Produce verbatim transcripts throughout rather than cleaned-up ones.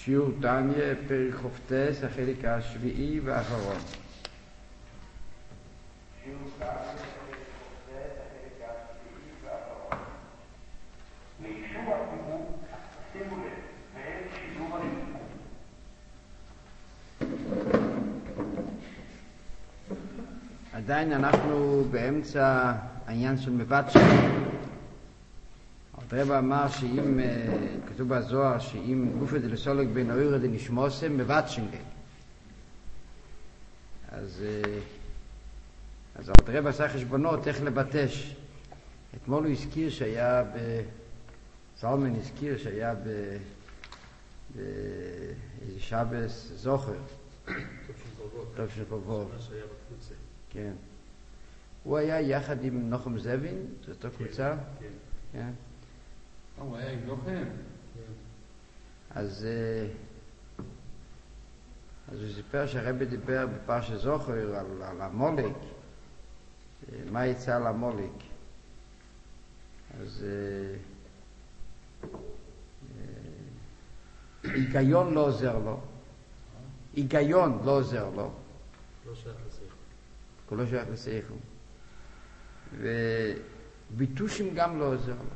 שיעור תניא, פרק חופטס, החלק השביעי והאחרון. שיעור תניא, פרק חופטס, החלק השביעי והאחרון. לאישור החיבור, שימו לב, ואין שיעור החיבור. עדיין אנחנו באמצע העניין של מבטשן. הרב אמר שאם, כתוב בזוהר, שאם גופא דלסולק בין אוירא דנשמוסם מבטשן גן. אז, אז הרב עשה חשבונות איך לבטש. אתמול הוא הזכיר שהיה ב... זלמן הזכיר שהיה ב... באיזה שבס זוכר. טוב של חובוב. כן. הוא היה יחד עם נחום זבין, זו אותו קבוצה. כן. הוא היה עם לוחם. אז אז הוא סיפר שהרבי דיבר בפרשת זוכר על, על המולק, מה יצא על המולק. אז היגיון לא עוזר לו. היגיון לא עוזר לו. לא שייך לשכל. הוא לא שייך לשכל. וביטושים גם לא עוזר לו.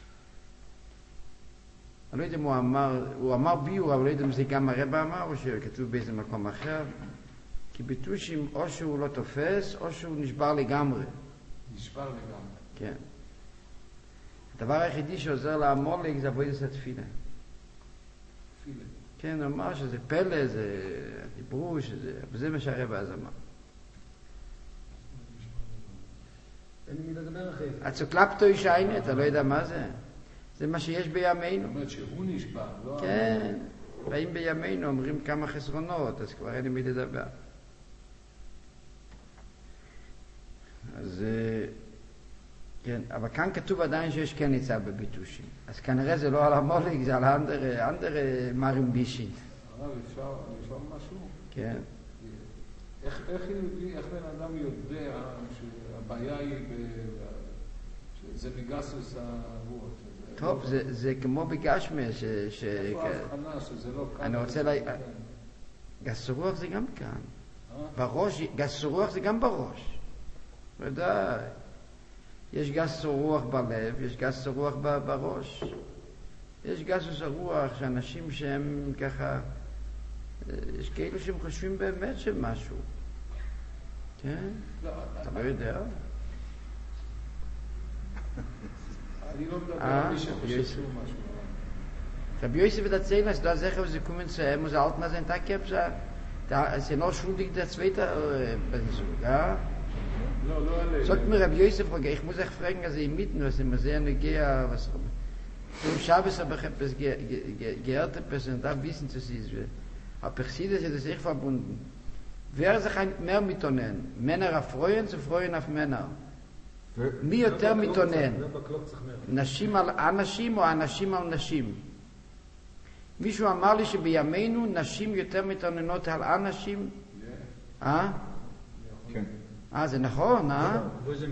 אני לא יודע אם הוא אמר, הוא אמר ביור, אבל לא יודע אם זה גם הרב אמר, או שכתוב באיזה מקום אחר. כי ביטושים, או שהוא לא תופס, או שהוא נשבר לגמרי. נשבר לגמרי. כן. הדבר היחידי שעוזר לעמולק זה עבודת התפילה. תפילה. כן, הוא אמר שזה פלא, זה דיברו, שזה, וזה מה שהרב אז אמר. אין לי מי לדבר אחרי זה. הצוקלפטו איש עיני, אתה לא יודע מה זה? זה מה שיש בימינו. זאת אומרת שהוא נשבר, לא... כן, באים בימינו, אומרים כמה חסרונות, אז כבר אין לי מי לדבר. אז כן, אבל כאן כתוב עדיין שיש כן ניצב בביטושים. אז כנראה זה לא על המולק, זה על אנדר, אנדר מרים בישין. הרב, אפשר לשאול משהו? כן. איך, איך, איך בן אדם יודע שהבעיה היא שזה מגסוס הרוח? טוב, זה, זה כמו בגשמי, ש... ש... איפה ההבחנה שזה לא כאן? אני רוצה לה... גס רוח זה גם כאן. בראש, גס רוח זה גם בראש. ודאי. יש גס רוח בלב, יש גס רוח בראש. יש גס רוח שאנשים שהם ככה, יש כאלו שהם חושבים באמת שמשהו. כן? אתה לא יודע. אני לא מדבר על מי שחושב שהוא משהו. Rabbi Yosef wird erzählen, dass da sicher, sie kommen zu ihm, muss alt mal sein Tag gehabt, da ist ja noch schuldig der zweite Besuch, ja? לא, לא עליהם. Sagt mir Rabbi Yosef, ich muss euch fragen, also im Mitten, was immer sehr eine Gehe, was im Schabes habe ich etwas gehört, etwas und da wissen zu sie, aber ich sehe, dass das echt verbunden. Wer sich mehr mitnehmen? Männer auf Freuen, zu freuen auf Männer. מי יותר מתונן? נשים על אנשים או אנשים על נשים? מישהו אמר לי שבימינו נשים יותר מתוננות על אנשים? אה? כן. אה, זה נכון, אה?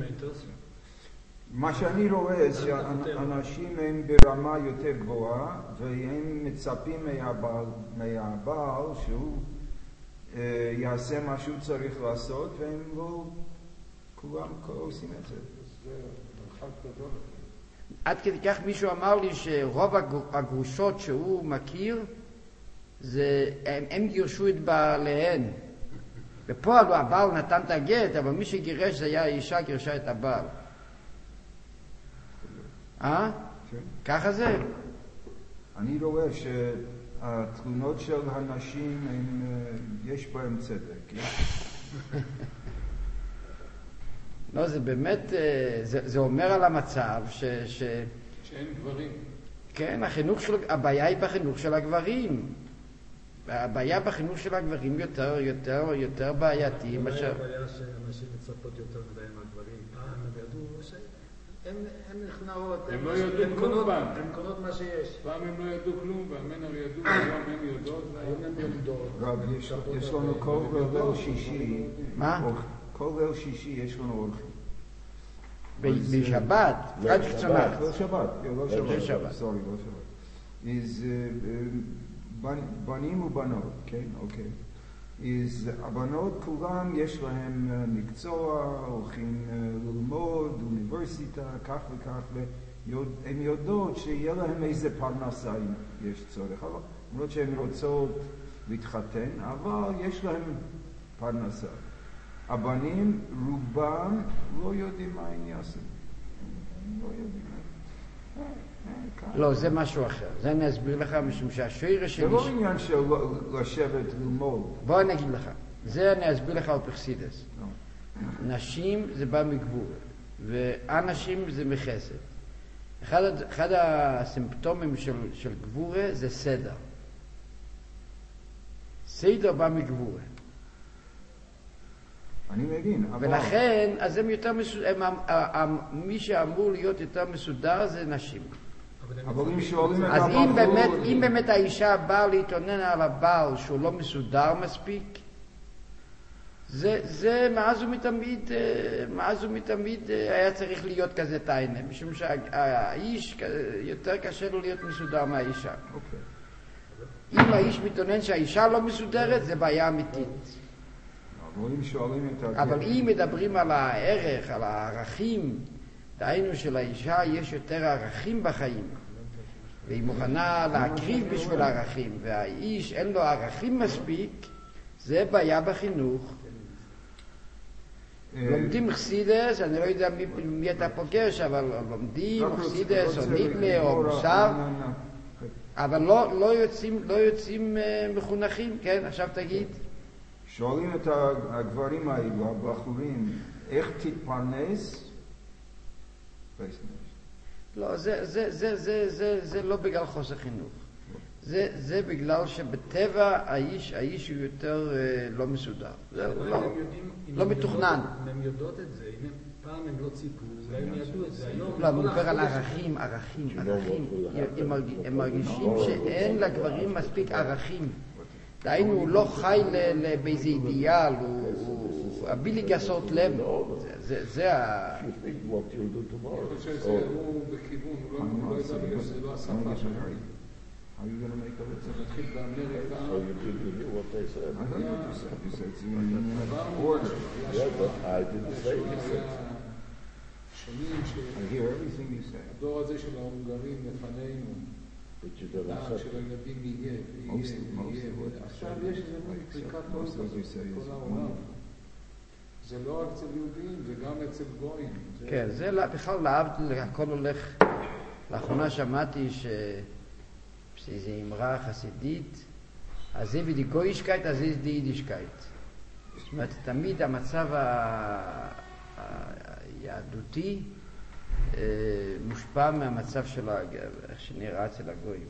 מה שאני רואה זה שאנשים הם ברמה יותר גבוהה והם מצפים מהבעל שהוא יעשה מה שהוא צריך לעשות והם לא כולם עושים את זה. זה מרחק גדול. עד כדי כך מישהו אמר לי שרוב הגרושות שהוא מכיר, זה, הם, הם גירשו את בעליהן. בפועל הוא הבעל נתן את הגט, אבל מי שגירש זה היה האישה גירשה את הבעל. אה? ככה זה? אני רואה שהתלונות של הנשים, הם, יש בהם צדק. לא, זה באמת, זה, זה אומר על המצב ש... ש... שאין גברים. כן, החינוך של, הבעיה היא בחינוך של הגברים. הבעיה בחינוך של הגברים יותר, יותר, יותר בעייתי. לא היה הבעיה שאנשים מצפות יותר מדי מהגברים. פעם הם ידעו שהן נכנעות, הם לא ידעו כלום פעם. הן קונות מה שיש. פעם הם לא ידעו כלום, והמנהר ידעו, היום הם יודעות. היום הם יודעות. רב, יש לנו כל ליל שישי. מה? כל ליל שישי יש לנו אורחים. בשבת, פרנץ' צונאט. לא שבת, לא שבת. שבת. סורי, לא שבת. אז בנים ובנות, כן, אוקיי. אז הבנות כולם יש להם מקצוע, הולכים ללמוד, אוניברסיטה, כך וכך, והן יודעות שיהיה להם איזה פרנסה אם יש צורך. למרות שהן רוצות להתחתן, אבל יש להם פרנסה. הבנים, רובם לא יודעים מה הם יעשו. לא יודעים מה. לא, זה משהו אחר. זה אני אסביר לך, משום שהשורש שלי... זה לא עניין של לשבת ללמוד. בוא אני אגיד לך. זה אני אסביר לך על פרסידס. נשים זה בא מגבור, ואנשים זה מחסד. אחד, אחד הסימפטומים של, של גבורה זה סדר. סדר בא מגבורה. אני מבין, אבל... ולכן, אז הם יותר מסודר, מי שאמור להיות יותר מסודר זה נשים. אבל אם שואלים את אז הבחור... אם באמת, אם באמת האישה באה להתעונן על הבעל שהוא לא מסודר מספיק, זה, זה מאז ומתמיד, מאז ומתמיד היה צריך להיות כזה טיינה, משום שהאיש יותר קשה לו להיות מסודר מהאישה. אוקיי. אם האיש מתעונן שהאישה לא מסודרת, זה בעיה אמיתית. אבל אם שואלים את... אבל אם מדברים על הערך, על הערכים, דהיינו שלאישה יש יותר ערכים בחיים, והיא מוכנה להקריב בשביל הערכים, והאיש אין לו ערכים מספיק, זה בעיה בחינוך. לומדים חסידס, אני לא יודע מי, מי אתה פוגש, אבל לומדים חסידס או ניגלה או מוסר, אבל לא, לא יוצאים, לא יוצאים מחונכים, כן? עכשיו תגיד. שואלים את הגברים האלו, הבחורים, איך תתפרנס? לא, זה, זה, זה, זה, זה, זה לא בגלל חוסר חינוך. זה, זה בגלל שבטבע האיש, האיש הוא יותר אה, לא מסודר. זה לא, לא מתוכנן. אם הם יודעות את זה, אם הם, פעם הם לא ציפו, אולי הם ידעו את זה. היום... לא, הוא מדבר על ערכים, ערכים, ערכים. הם, הם מרגישים שאין לגברים מספיק ערכים. דהיינו, הוא לא חי באיזה אידיאל, הוא הבילי גסות לב. זה ה... אני חושב שהוא בכיוון, הוא לא יודע בגלל שזה לא השפה שלו. How are you going to make a list? זה מתחיל באמריקה. So you didn't hear what they said. I don't know what you said. You said it's in order. Yeah, but I didn't say you said. שונים I hear everything you say. שהדור הזה של ההונגרים לפנינו, But you don't דעת accept של it. הילדים יהיה, ויהיה, ויהיה. עכשיו יש איזה מין פריקת עול כזאת בכל העולם. זה לא אצל יהודים, זה גם אצל גויים. כן, זה בכלל להבדיל, הכל הולך. לאחרונה שמעתי ש... שזה אמרה חסידית, אז זה ודי גוישקייט, אז זה די יידישקייט. זאת אומרת, תמיד המצב היהדותי מושפע מהמצב של איך שנראה אצל הגויים.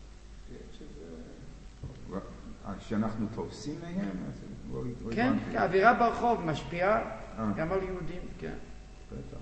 שאנחנו תופסים מהם? כן, האווירה ברחוב משפיעה גם על יהודים, כן. בטח.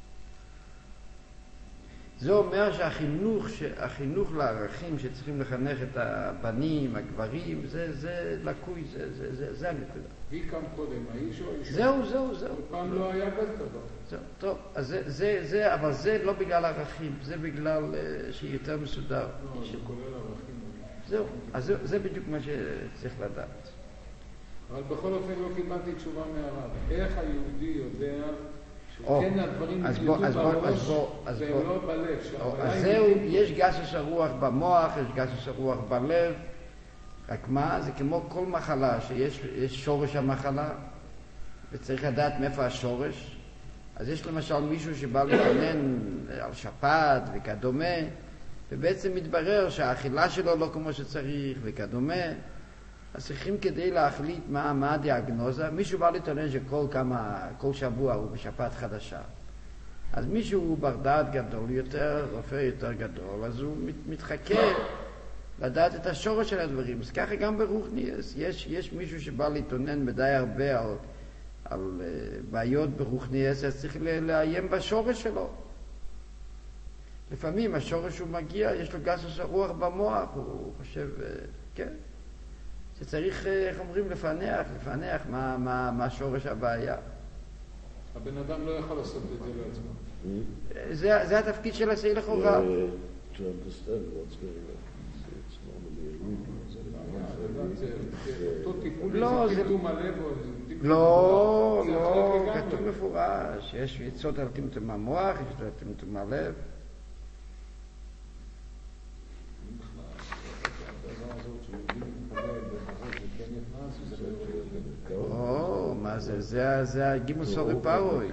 זה אומר שהחינוך, החינוך לערכים שצריכים לחנך את הבנים, הגברים, זה, זה לקוי, זה, זה, זה, זה הנקודה. היא קם קודם, האיש או האישה? זהו, זהו, זהו. פעם לא היה כזה דבר. זהו, טוב, אז זה, זה, זה, אבל זה לא בגלל ערכים, זה בגלל uh, שהיא יותר מסודר. לא, זה כולל ערכים. זהו, אז זה, זה בדיוק מה שצריך לדעת. אבל בכל אופן לא קיבלתי תשובה מהרב. איך היהודי יודע או, שכן הדברים אז ידעו בוא, אז בוא, בראש אז בוא, אז והם בוא. לא בלב? או, שהבעיה אז היא- זהו, יש גסוס הרוח במוח, יש גסוס הרוח בלב, רק מה, זה כמו כל מחלה, שיש יש שורש המחלה, וצריך לדעת מאיפה השורש. אז יש למשל מישהו שבא להתעניין על שפעת וכדומה, ובעצם מתברר שהאכילה שלו לא כמו שצריך וכדומה, אז צריכים כדי להחליט מה, מה הדיאגנוזה. מישהו בא להתעניין שכל כמה, כל שבוע הוא בשפעת חדשה. אז מישהו הוא בר דעת גדול יותר, רופא יותר גדול, אז הוא מת, מתחכה לדעת את השורש של הדברים. אז ככה גם ברוחניאס. יש, יש מישהו שבא להתעונן מדי הרבה על, על uh, בעיות ברוחניאס, אז צריך לעיין בשורש שלו. לפעמים השורש הוא מגיע, יש לו גסוס הרוח במוח, הוא חושב, uh, כן, שצריך, uh, איך אומרים, לפענח, לפענח מה, מה, מה שורש הבעיה. הבן אדם לא יכול לעשות את זה לעצמו. זה, זה התפקיד של הסי לכאורה. To understand what's going on. It's, it's normally a root. אותו טיפול לא, זה זה- טמטום הלב או זה טמטום לא, המוח? זה לא, אחרת לגמרי. כתוב מפורש, יש עצות על טמטום המוח, יש על טמטום הלב. הדבר הזאת שיהודים מתפלל ובחוץ זה כן נכנס, וזה לא... או, מה זה, זה, זה הגימוס סורי פרוי.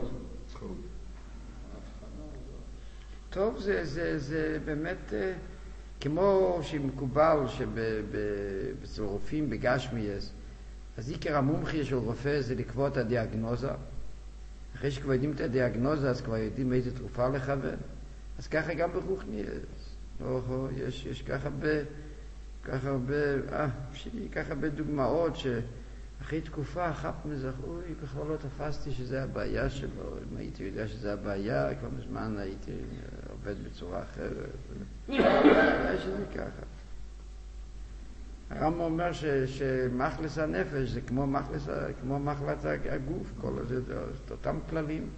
טוב, זה, זה, זה באמת, אה, כמו שמקובל שאצל רופאים בגשמיאס, אז עיקר המומחי של רופא זה לקבוע את הדיאגנוזה. אחרי שכבר יודעים את הדיאגנוזה, אז כבר יודעים איזה תרופה לכוון. אז ככה גם ברוחניאס. או, יש, יש ככה הרבה, ככה הרבה, אה, שלי, ככה הרבה דוגמאות שאחרי תקופה אחת מזך, אוי, בכלל לא תפסתי שזה הבעיה שלו. אם הייתי יודע שזה הבעיה, כבר מזמן הייתי עובד בצורה אחרת. אולי שזה ככה. הרמב"ם אומר ש, שמחלס הנפש זה כמו מחלס, כמו מחלת הגוף, כל זה, זה אותם כללים.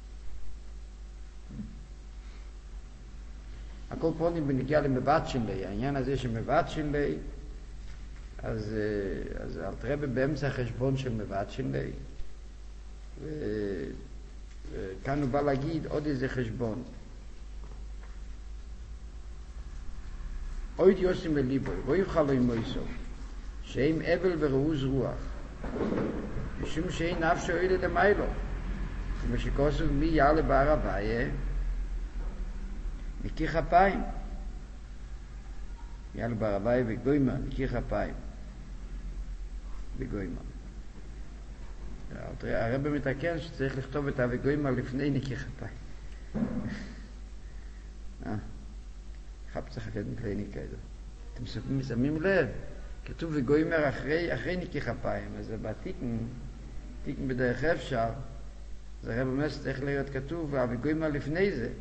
הכל פונים בנגיע למבטשן לי, העניין הזה שמבטשן לי, אז, אז אלתרבה באמצע החשבון של מבטשן לי, וכאן הוא בא להגיד עוד איזה חשבון. אויד יוסים בליבו, בו יוכל לו עם מויסו, שאין אבל ורעוז רוח, משום שאין נפשו אלה למיילו, כמו שכוסו מי יעלה בהר הוויה, נקי חפיים. יעלה בהר הוויה וגוימה, נקי חפיים. בגוימה. הרב מתקן שצריך לכתוב את הווגוימה לפני נקי חפיים. אה. חפ צריך לקדם כלי ניקדו. אתם שמים לב, כתוב וגוימר אחרי, אחרי ניקי חפיים, אז זה בעתיקן, תיקן בדרך אפשר, זה הרב אומר שצריך להיות כתוב, וגוימר לפני זה.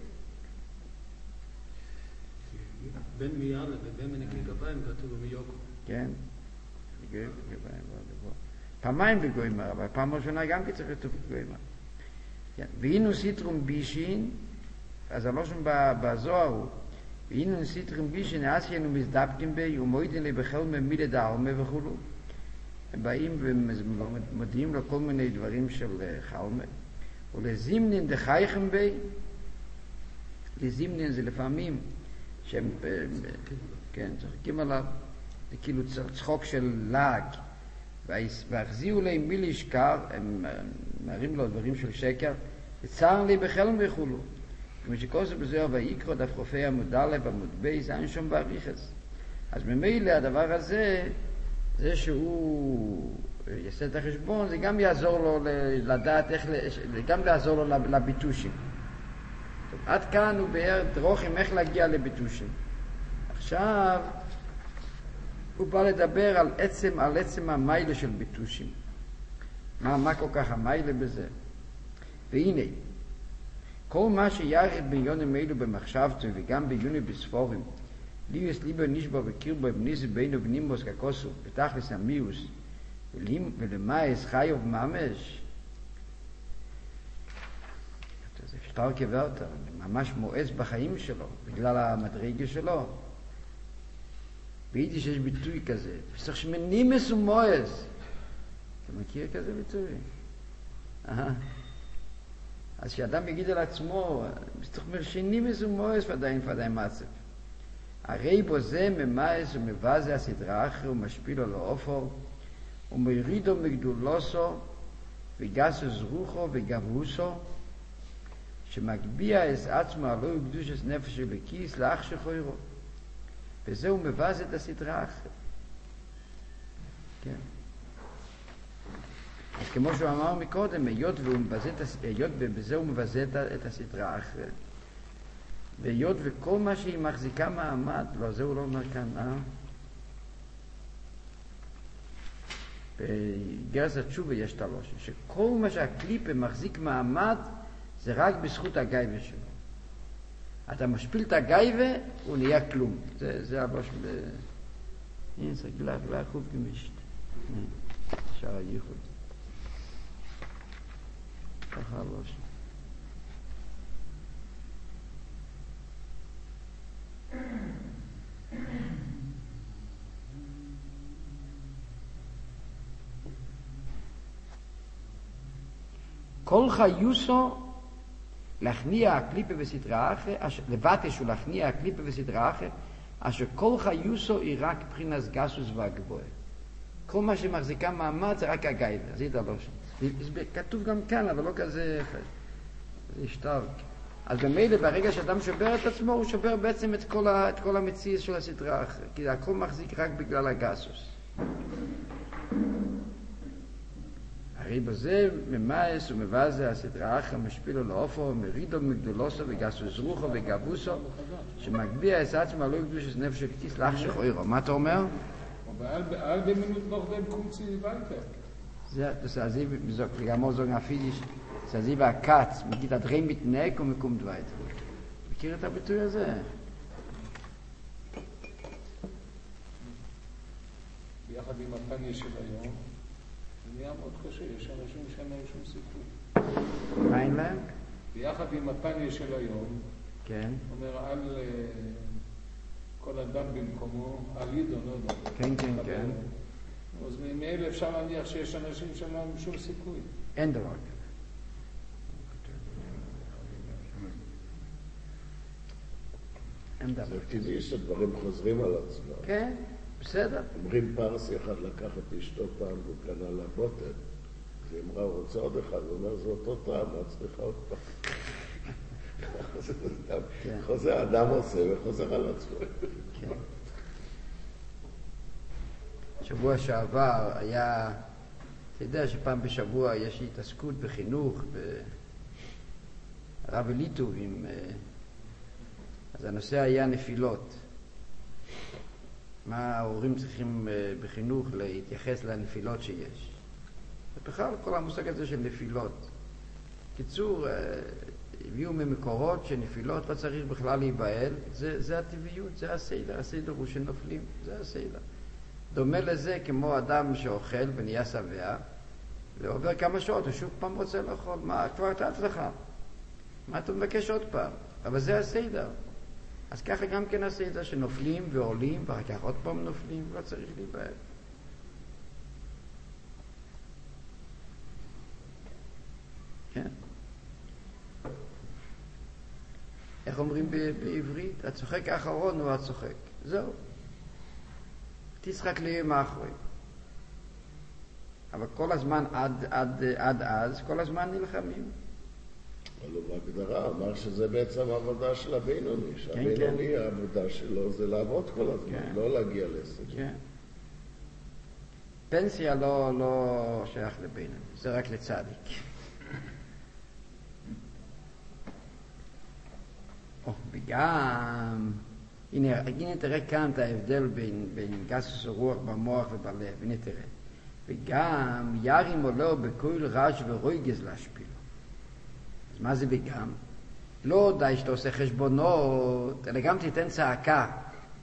בין מיאלה ובין מנקי כפיים כתוב מיוקו. כן, וגוימר, פעמיים וגוימר, אבל פעם ראשונה גם כי צריך לכתוב וגוימר. והינו סיטרום בישין, אז הלושן בזוהר הוא, והנה סיטרים בי שנעשיינו מזדבקים בי ומוידים לי בכל ממילה דעלמה וכולו. הם באים ומודיעים לו כל מיני דברים של חלמה. ולזימנין דחייכם בי, לזימנין זה לפעמים שהם, כן, צוחקים עליו, זה כאילו צחוק של לעג. והחזירו להם מי להשכר, הם מראים לו דברים של שקר, וצער לי בחלם וכולו. כמו שכוסו בזוהר ויקרא דף חופי עמוד א' עמוד ב' זה אין שום בעריכס. אז ממילא הדבר הזה, זה שהוא יעשה את החשבון, זה גם יעזור לו לדעת איך, זה גם יעזור לו לביטושים. טוב, עד כאן הוא באר דרוכים איך להגיע לביטושים. עכשיו הוא בא לדבר על עצם, על עצם המיילה של ביטושים. מה, מה כל כך המיילה בזה? והנה, כל מה שיחד ביונים אלו במחשבתו וגם ביוני בספורים, ליאס ליבר נשבו וקירבו בניסי בינו ונימוס ככוסו, בתכלס המיוס, ולמאס חיוב ממש, זה שטר כברטר, ממש מואץ בחיים שלו, בגלל המדרגה שלו. ביידיש יש ביטוי כזה, פסח שמנימס ומואץ. אתה מכיר כזה ביטוי? אהה. אז שאדם יגיד על עצמו, צריך מרשינים איזו מואס ודאין ודאין מצב. הרי בו זה ממאס ומבזה הסדרה אחר ומשפיל לו לאופור, ומרידו מגדולוסו וגסו זרוחו וגבוסו, שמגביע את עצמו עלו וקדוש את נפש ולכיס לאח שחוירו. וזהו מבזה את הסדרה אחר. כן. אז כמו שהוא אמר מקודם, היות ובזה הוא מבזה את הסדרה אחרת. והיות וכל מה שהיא מחזיקה מעמד, לא, זה הוא לא אומר כאן, אה? בגרס התשובה יש תלוש, שכל מה שהקליפה מחזיק מעמד, זה רק בזכות הגייבה שלו. אתה משפיל את הגייבה, הוא נהיה כלום. זה, זה הלוש ב... הנה, זה גלח, גלח חוב גמישת. שער הייחוד. ככה הלוש. כל חיוסו להכניע הקליפה וסדרה אחר, לבטא שהוא להכניע הקליפה וסדרה אחר, אשר כל חיוסו היא רק מבחינת גסוס והגבוה. כל מה שמחזיקה מעמד זה רק הגיילה, זה ידבר שם. זה כתוב גם כאן, אבל לא כזה זה שטר. אז במילא ברגע שאדם שובר את עצמו, הוא שובר בעצם את כל, ה, את כל המציאות של הסדרה אחרת, כי הכל מחזיק רק בגלל הגסוס. הרי בזה ממאס ומבזה הסדרה אחר משפילו לאופו, מרידו מגדולוסו וגסוס רוחו וגבוסו, שמגביע את עצמו לא יקדוש את נפש אלקיס לחשך אוירו. מה אתה אומר? All die Minuten noch dem kommt sie weiter. זה, זה עזיב, וגם עוד זוגן הפידיש, זה עזיב הקץ, מגיד הדרי מתנהק ומקומת וייטר. מכיר את הביטוי הזה? ביחד עם הפניה של היום, זה נהיה מאוד קשה, יש אנשים שאין להם שום סיכוי. מה אין להם? ביחד עם הפניה של היום, כן. אומר על כל אדם במקומו, על ידו, לא יודע. כן, כן, כן. אז מאלה אפשר להניח שיש אנשים שאין להם שום סיכוי. אין דבר כזה. אין דבר זה כזה. טבעי שדברים חוזרים על עצמם. כן, בסדר. אומרים פרסי אחד לקח את אשתו פעם והוא קנה לה בוטן. אז היא אמרה, הוא רוצה עוד אחד, הוא אומר, זה אותו טעם, מה צריכה עוד פעם? חוזר, אדם עושה וחוזר על עצמו. כן. שבוע שעבר היה, אתה יודע שפעם בשבוע יש התעסקות בחינוך, ברב אליטוב, עם, אז הנושא היה נפילות. מה ההורים צריכים בחינוך להתייחס לנפילות שיש. ובכלל כל המושג הזה של נפילות. קיצור, הביאו ממקורות שנפילות לא צריך בכלל להיבהל, זה, זה הטבעיות, זה הסדר, הסדר הוא שנופלים, זה הסדר. דומה לזה כמו אדם שאוכל ונהיה שבע, ועובר כמה שעות, הוא שוב פעם רוצה לאכול, מה, כבר אתה אצלך, מה אתה מבקש עוד פעם? אבל זה הסדר. אז ככה גם כן הסדר שנופלים ועולים, ואחר כך עוד פעם נופלים, לא צריך להיבהל. כן? איך אומרים בעברית? הצוחק האחרון הוא הצוחק. זהו. תשחק ליום האחרון. אבל כל הזמן עד, עד, עד אז, כל הזמן נלחמים. אבל הוא בהגדרה אמר שזה בעצם העבודה של הבינוני. שהבינוני, העבודה שלו זה לעבוד כל הזמן, לא להגיע להישג. כן. פנסיה לא, לא שייך לבינוני, זה רק לצדיק. וגם, הנה, הנה תראה כאן את ההבדל בין, בין גסוס הרוח במוח ובלב, הנה תראה. וגם ירים עולו בכל רעש ורויגז להשפיל. אז מה זה וגם? לא די שאתה עושה חשבונות, אלא גם תיתן צעקה.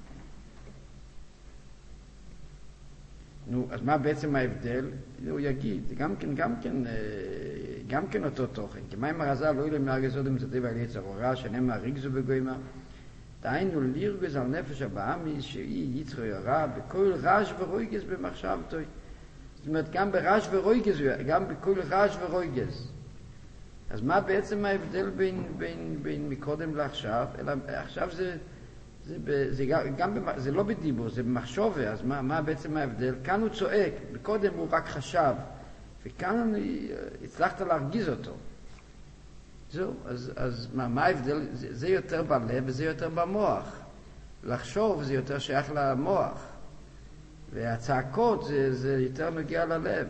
נו, אז מה בעצם ההבדל? הוא יגיד, גם כן, גם כן, גם כן אותו תוכן. כי מה עם הרזל, לא ילם להרגז עוד מצטי ועל יצר הוראה, שנאמר ריגזו בגוימה. דהיינו לרגז על נפש הבאמיס, שהיא יצר הוראה, בכל רעש ורויגז במחשבתו. זאת אומרת, גם ברעש ורויגז, גם בכל רעש ורויגז. אז מה בעצם ההבדל בין, בין, בין מקודם לעכשיו? אלא עכשיו זה... זה, זה, גם, זה לא בדיבור, זה במחשבה, אז מה, מה בעצם ההבדל? כאן הוא צועק, קודם הוא רק חשב, וכאן הצלחת להרגיז אותו. זהו, אז, אז מה, מה ההבדל? זה, זה יותר בלב וזה יותר במוח. לחשוב זה יותר שייך למוח, והצעקות זה, זה יותר נוגע ללב.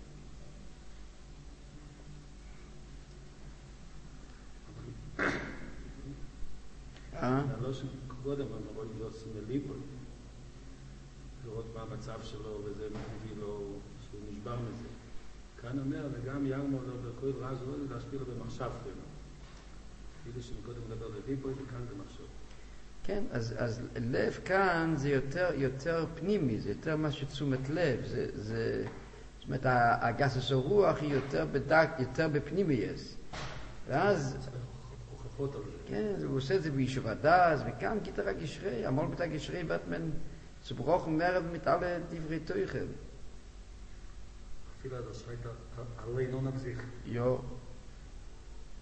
אה? קודם אנחנו רואים יוסי מליבו, לראות מה המצב שלו, וזה מביא לו שהוא נשבר מזה. כאן אומר, וגם ירמו לו בכל רז לא להשפיע לו במחשבתו. כאילו שמקודם מדבר לליבו, וכאן במחשב. כן, אז, אז לב כאן זה יותר, יותר פנימי, זה יותר מה שתשומת לב. זה, זה, זאת אומרת, הגסוס הרוח היא יותר בדק, יותר בפנימי יש. ואז... כן, הוא עושה את זה בישוב הדס, וכאן גיטר הגשרי, המול בת הגשרי, בתמן, סברוך ומרב מתעלה דברי תויכל. אפילו עד השחית, הלא אינו נבזיך. יו,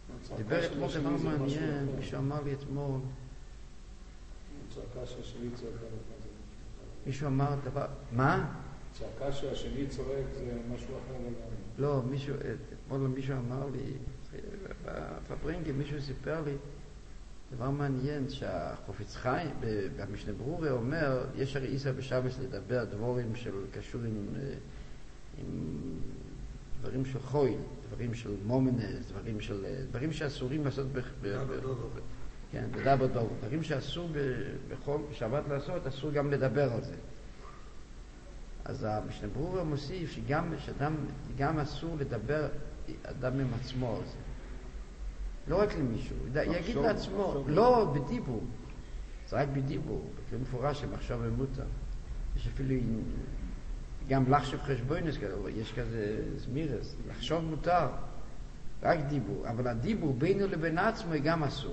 דיבר אתמול דבר מעניין, מישהו אמר לי אתמול, צעקה שהשני צועק על זה. מישהו אמר דבר, מה? צעקה שהשני צועק זה משהו אחר לגמרי. לא, מישהו, אתמול מישהו אמר לי, בפברינגל מישהו סיפר לי דבר מעניין, שהחופץ חיים, במשנה ברורה אומר, יש הרי איסר בשבס לדבר דבורים של קשור עם, עם דברים של חוי, דברים של מומנס, דברים של, דברים שאסורים לעשות ב... כן, בדבר דוב. דברים שאסור בכל שבת לעשות, אסור גם לדבר על זה. אז המשנה ברורה מוסיף שגם, שאדם, גם אסור לדבר אדם עם עצמו על זה. לא רק למישהו, יגיד לעצמו, לא בדיבור, זה רק בדיבור, זה מפורש שמחשוב ומותר. יש אפילו גם לחשוב חשבונס, יש כזה זמירס, לחשוב מותר, רק דיבור, אבל הדיבור בינו לבין עצמו גם אסור.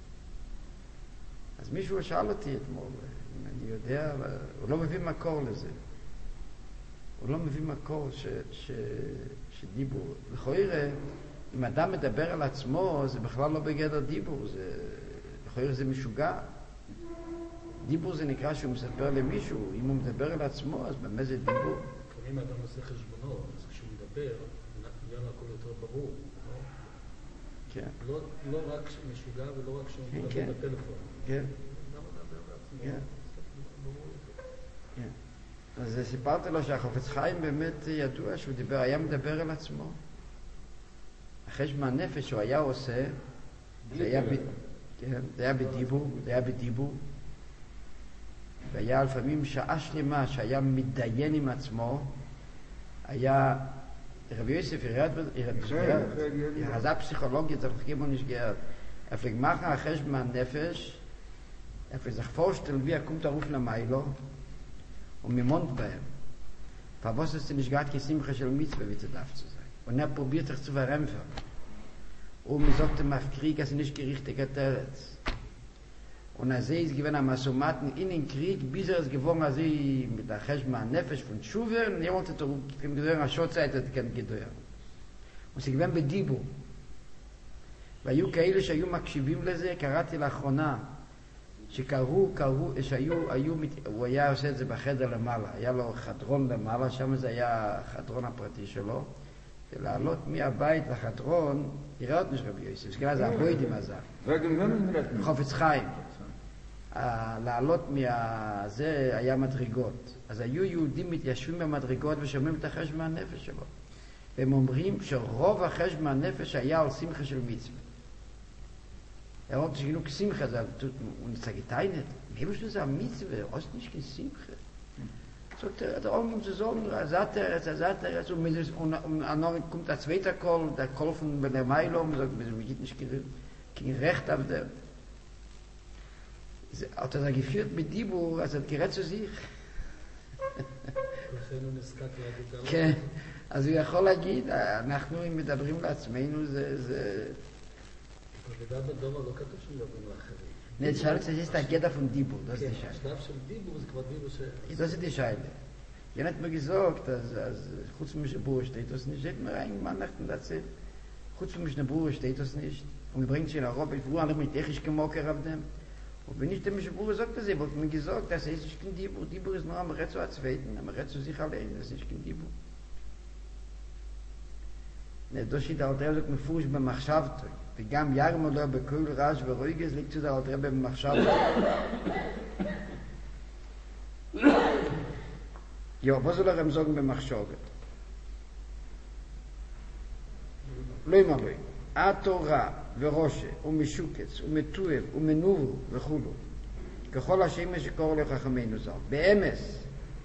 אז מישהו שאל אותי אתמול, אם אני יודע, הוא לא מביא מקור לזה. הוא לא מביא מקור ש, ש, שדיבור. לכאורה, אם אדם מדבר על עצמו, זה בכלל לא בגדר דיבור, זה, לכאורה זה משוגע. דיבור זה נקרא שהוא מספר למישהו, אם הוא מדבר על עצמו, אז באמת זה דיבור. אם אדם עושה חשבונות, אז כשהוא מדבר, נהיה לו הכל יותר ברור. כן. לא, לא רק משוגע ולא רק שהוא מדבר כן, בטלפון. כן. למה מדבר בעצמו? כן. כן. אז סיפרתי לו שהחופץ חיים באמת ידוע שהוא דיבר, היה מדבר על עצמו. החשבון הנפש שהוא היה עושה, זה היה, ב... כן, זה היה בדיבור, זה היה בדיבור. והיה לפעמים שעה שלמה שהיה מתדיין עם עצמו, היה רבי יוסף ירד, זה הפסיכולוגיה, זה חכים בו נשגר. איפה גמחה החשבון הנפש, איפה זכפור שתלבי הקום תרוף למיילו, וממונט בהם. פרבוס ist nicht gerade gesimcha של מצווה wie darf zu sein. Und er probiert sich zu verrämpfen. Und man sagt ihm auf Krieg, dass er nicht gerichtet hat. Und er sieht, es gewinnt am Asomaten in den Krieg, bis er es gewonnen hat, mit der Cheshma Nefesh von Tshuva, und er wollte ihm gesagt, an Schotzeit hat er gedauert. Und sie gewinnt bei Dibu. והיו כאלה שהיו מקשיבים לזה, קראתי לאחרונה, שקראו, קראו, שהיו, היו, הוא היה עושה את זה בחדר למעלה, היה לו חדרון למעלה, שם זה היה החדרון הפרטי שלו, ולעלות מהבית לחדרון, יראה עוד נשרבי יוסף, שכאלה זה הבוידים הזה, חופץ חיים, לעלות מהזה היה מדרגות, אז היו יהודים מתיישבים במדרגות ושומעים את החשבון הנפש שלו, והם אומרים שרוב החשבון הנפש היה על שמחה של מצווה. Er hat sich genug Simcha, und ich sage, Teinet, wie musst du sagen, Mitzvah, hast du nicht kein Simcha? Sagt er, der Augen zu sagen, er sagt er, er sagt er, und dann kommt der zweite Kohl, der Kohl von der Meilo, und sagt, wir geht nicht kein Recht auf der. Hat er geführt mit Dibu, also er gerät zu sich. כן, אז הוא יכול להגיד, אנחנו מדברים לעצמנו, זה... בדבר בדומה לא כתוב שמדברים לאחרים. נד שאלה קצת יש את הגדע פון דיבור, das ist die Scheile. השלב של דיבור זה כבר דיבור ש... Das ist die Scheile. Ja, nicht mehr gesagt, dass חוץ משנברור steht das nicht, steht mir ein Mann nachten erzählt. חוץ משנברור steht das nicht. Und wir bringen sie in Europa, ich wurde mit technisch gemocker auf dem. Und wenn nicht der Mischbrur sagt das, wird mir gesagt, dass es ist kein Diבור. Diבור ist nur am Red zu erzweiten, am Red zu sich allein, das ist kein Diבור. Das steht der Alter, sagt mir Fuß beim Machshavtoi. וגם ירמו לו בכל רעש ורויגז לקצו דה עוד רבה במחשב. יו, בוא זה לכם זוג במחשבת. לא אמר לו, התורה ורושה ומשוקץ ומטואב ומנובו וכולו, ככל השמש שקורא לו חכמינו זר. באמס,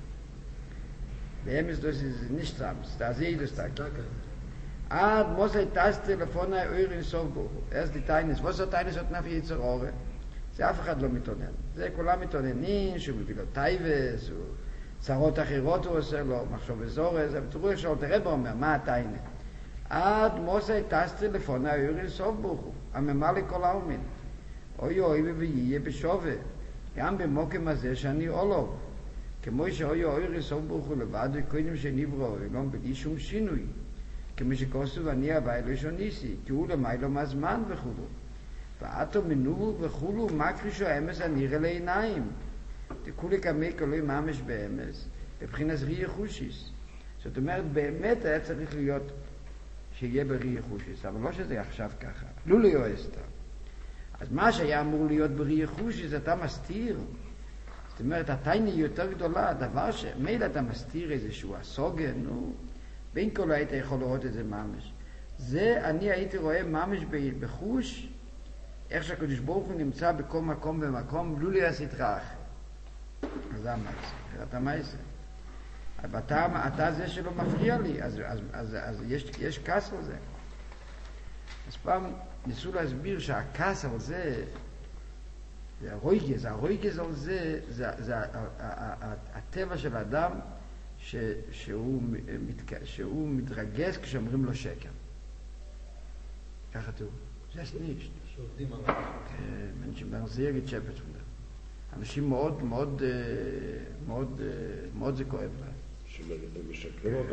באמס das ist nicht sams, da sehe ich das da. Ah, muss er das Telefon ein Euro in Sovbuch. Erst die Teines. Was hat Teines hat nach wie zur Rohre? Sie einfach hat lo mitonen. Sie kula mitonenin, שהוא מביא לו טייבס, הוא צרות אחרות הוא עושה לו, מחשוב וזורז, אבל תראו איך שאולת הרב אומר, מה הטיינה? עד מוסה טס טלפון האור אין סוף ברוך, הממה לכל העלמין. אוי אוי ויהיה בשווה, גם במוקם הזה שאני עולו. כמו שאוי אוי אין סוף ברוך הוא לבד, וקודם שנברו, ולא בלי שום שינוי. כמו שכוסו אני הווי לא שוניסי, כי הוא למיילו מהזמן וכולו. ואתו מנוהו וכולו מקרישו אמס הנראה לעיניים. תכולי כמי כלוי ממש באמס, בבחינת ראי חושיס. זאת אומרת, באמת היה צריך להיות שיהיה בראי חושיס, אבל לא שזה עכשיו ככה. לא ליועסת. אז מה שהיה אמור להיות בראי חושיס, אתה מסתיר. זאת אומרת, התייני יותר גדולה, הדבר שמילא אתה מסתיר איזשהו הסוגן, נו, בין כל היית יכול לראות את זה ממש. זה אני הייתי רואה ממש בחוש, איך שהקדוש ברוך הוא נמצא בכל מקום ומקום, לא להסתרה אחר. אז זה המעשה, אתה מעשה. אבל אתה, אתה זה שלא מפריע לי, אז, אז, אז, אז יש, יש כעס על זה. אז פעם ניסו להסביר שהכעס על זה, זה הרויגז, הרויגז על זה, זה, זה הטבע של האדם ש, שהוא, שהוא מתרגז כשאומרים לו שקר. ככה תראו, זה שניש. שעובדים עליו. מנשים ברזיר יגיד שפט פונדר. אנשים מאוד, מאוד, מאוד, מאוד זה כואב להם. שמגדם משקרים אותו.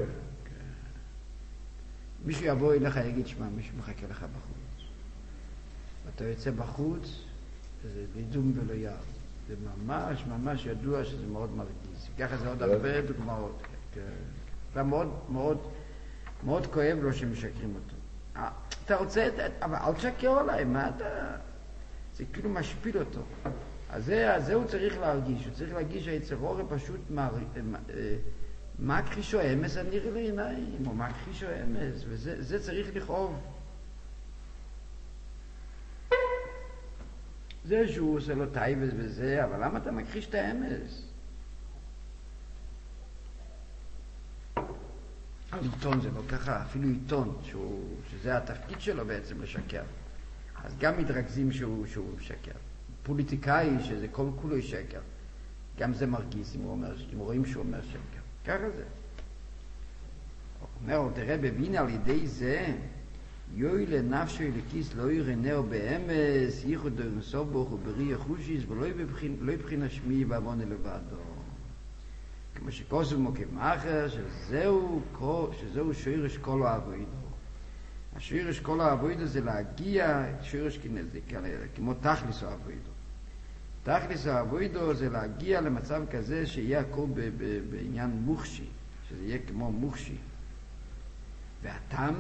מישהו יבוא אליך יגיד, שמע, מישהו מחכה לך בחוץ. ואתה יוצא בחוץ, זה לידום ולא יער. זה ממש, ממש ידוע שזה מאוד מרגיז. ככה זה עוד הרבה דוגמאות. זה מאוד, מאוד, מאוד כואב לו שמשקרים אותו. אתה רוצה, אבל אל תשקר עליי, מה אתה... זה כאילו משפיל אותו. אז זה, זה הוא צריך להרגיש. הוא צריך להרגיש שהיצר אורי פשוט מה כחישו אמס הנראה לעיניים, או מה כחישו אמס, וזה זה צריך לכאוב. זה שהוא עושה לו טייבס וזה, אבל למה אתה מכחיש את האמס? עיתון זה לא ככה, אפילו עיתון, שהוא, שזה התפקיד שלו בעצם לשקר. אז גם מתרכזים שהוא, שהוא שקר. פוליטיקאי שזה כל כולו שקר. גם זה מרגיז אם הוא אומר, אם רואים שהוא אומר שקר. ככה זה. הוא אומר, תראה, בבין על ידי זה, יוי לנפשו אלקיס לא ירנאו באמס, ייחוד דרנסוב בו וברי יחושיס, ולא יבחין השמי בעוון לבדו. כמו שכוסו מוקים אחר, שזהו, שזהו שורש כל העבודה. השורש כל העבודה זה להגיע, שורש כמו תכליס העבודה. תכליס העבודה זה להגיע למצב כזה שיהיה הכל בעניין מוחשי, שזה יהיה כמו מוחשי. והטעם,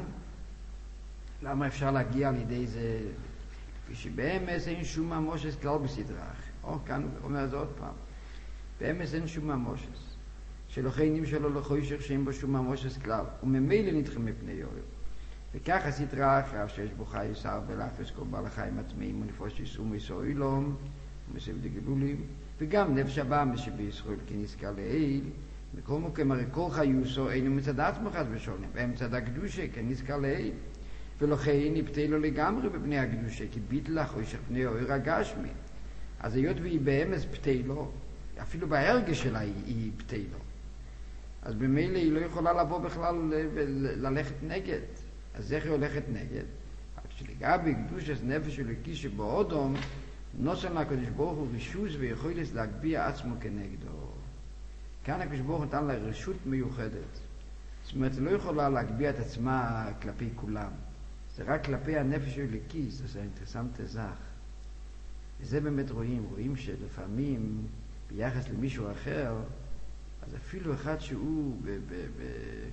למה אפשר להגיע על ידי זה? ושבאמס אין שום ממושס כלל בסדרה. או, כאן הוא אומר זה עוד פעם. באמס אין שום ממושס. שלוחיינים שלו לחוישך שאין בו שום ממושס כלל. וממילא נדחים מפני יורים. וככה סדרה אחר שיש בו חי שר ולאפס כל בעל החיים עצמאים ונפוש יסעו מסו אילום ומסביב דגלולים. וגם נפש הבא שבישראל כנזכר לעיל. מכל מוקם הרי כל חיוסו אינו מצד עצמו חס ושולם. והם מצד הקדושה כנזכר לעיל. ולכן נפתה לו לגמרי בבני הקדושה, כי ביטלך או ישך פני אויר הגשמי. אז היות והיא באמס פתה לו, אפילו בהרגש שלה היא, היא פתה לו. אז במילא היא לא יכולה לבוא בכלל ללכת נגד. אז איך היא הולכת נגד? רק שלגבי קדושת נפש אלוקי שבאודום, נוסן לקדוש ברוך הוא רישוס ויכולת להגביה עצמו כנגדו. כאן הקדוש ברוך הוא נתן לה רשות מיוחדת. זאת אומרת, היא לא יכולה להגביה את עצמה כלפי כולם. זה רק כלפי הנפש אלוקי, זה אינטרסנט זך. וזה באמת רואים, רואים שלפעמים ביחס למישהו אחר, אז אפילו אחד שהוא ב- ב- ב-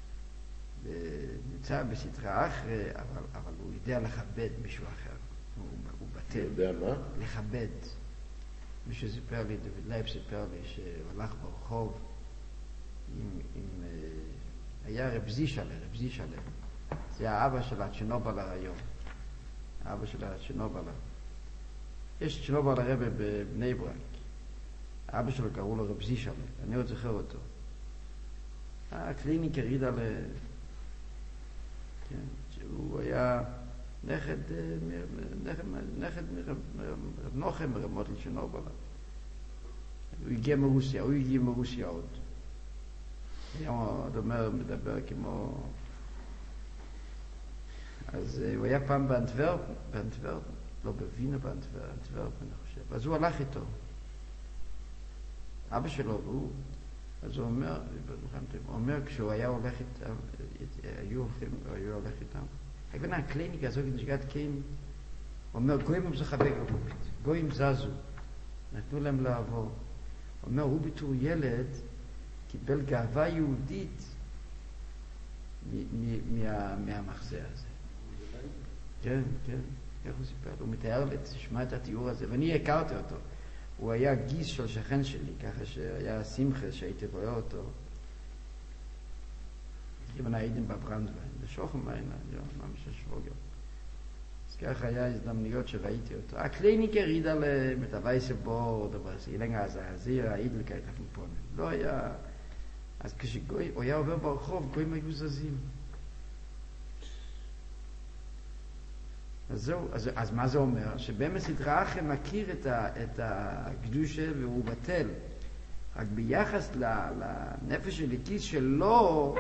ב- נמצא בסתרה אחרי, אבל, אבל הוא יודע לכבד מישהו אחר. הוא, הוא בטל. הוא יודע מה? לכבד. מישהו סיפר לי, דוד לייב סיפר לי, שהלך ברחוב עם, עם היה רב זישלה, רב זישלה. זה האבא של הצ'נובלה היום. האבא של הצ'נובלה. יש צ'נובלה רבי בבני ברק. האבא שלו קראו לו רב זישלה. אני עוד זוכר אותו. הקליניק הריד על... כן, שהוא היה נכד, נכד, נכד מרב נוחם מרמות לצ'נובלה. הוא הגיע מרוסיה, הוא הגיע מרוסיה עוד. היום עוד אומר, מדבר כמו... אז הוא היה פעם באנטוורפן, באנטוורפן, לא בווינה באנטוורפן, אני חושב. אז הוא הלך איתו. אבא שלו, הוא, אז הוא אומר, הוא אומר כשהוא היה הולך איתם, היו הולכים, היו הולך איתם. הכוונה הקליניקה הזו, נשגעת קיים, הוא אומר, גויים הם זכבי גרובית, גויים זזו, נתנו להם לעבור. הוא אומר, הוא בתור ילד, קיבל גאווה יהודית מהמחזה הזה. כן, כן, איך הוא סיפר? הוא מתאר לי, תשמע את התיאור הזה, ואני הכרתי אותו. הוא היה גיס של שכן שלי, ככה שהיה שמחה שהייתי רואה אותו. כיוון הייתם בברנדווין, בשוכם היינה, ממש שוורגר. אז ככה היה הזדמנויות שראיתי אותו. הקליניקר ידע למטווייסה בורד, אבל זה אילנגה אז הזיר, האידליקאית הפנפונה. לא היה... אז כשגוי, הוא היה עובר ברחוב, גויים היו זזים. אז זהו, אז, אז מה זה אומר? שבאמת סדרה אחרי מכיר את, ה, את הקדושה והוא בטל. רק ביחס לנפש הליקית שלו,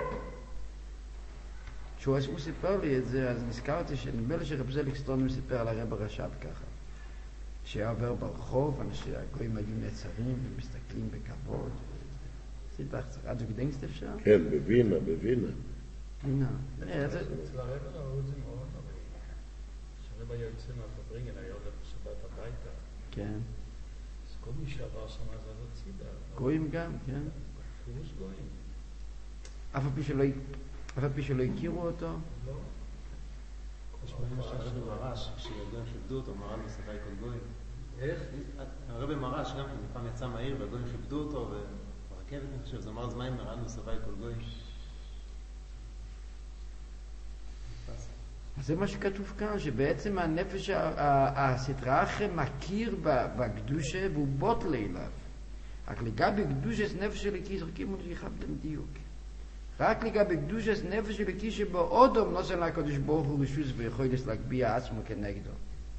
כשהוא סיפר לי את זה, אז נזכרתי שנדמה לי שרב זליג סטרומי סיפר על הרב הרש"ב ככה. שהיה עובר ברחוב, אנשים, הגויים היו נעצרים ומסתכלים בכבוד. עשית לך צחק, אז הוא גדנגסט אפשר? כן, בווינה, בווינה. וינה. אצל הרב ראו את זה מאוד. הרב היה יוצא מהפברינגן, היה הולך בשבת הביתה. כן. אז כל מי שעבר שם אז אז הצידה. גויים גם, כן. פירוש גויים. אף על פי שלא הכירו אותו? לא. יש בעיה שהרב מרש, כשהגויים כיבדו אותו, מרן מסבי כל גויים. איך? הרב מרש גם פעם יצא מהעיר והגויים כיבדו אותו, וברכבת אני חושב, זה אמר זמן מרן מסבי כל גויים. אז זה מה שכתוב כאן, שבעצם הנפש, הסדרה אחרי מכיר בקדושה והוא בוטל אליו. רק לגבי קדושת נפש אלוקי, זורקים אותי לכבדם דיוק. רק לגבי קדושת נפש אלוקי שבו אודום נוסן לקדוש ברוך הוא רשוס ויכולת להגביע עצמו כנגדו.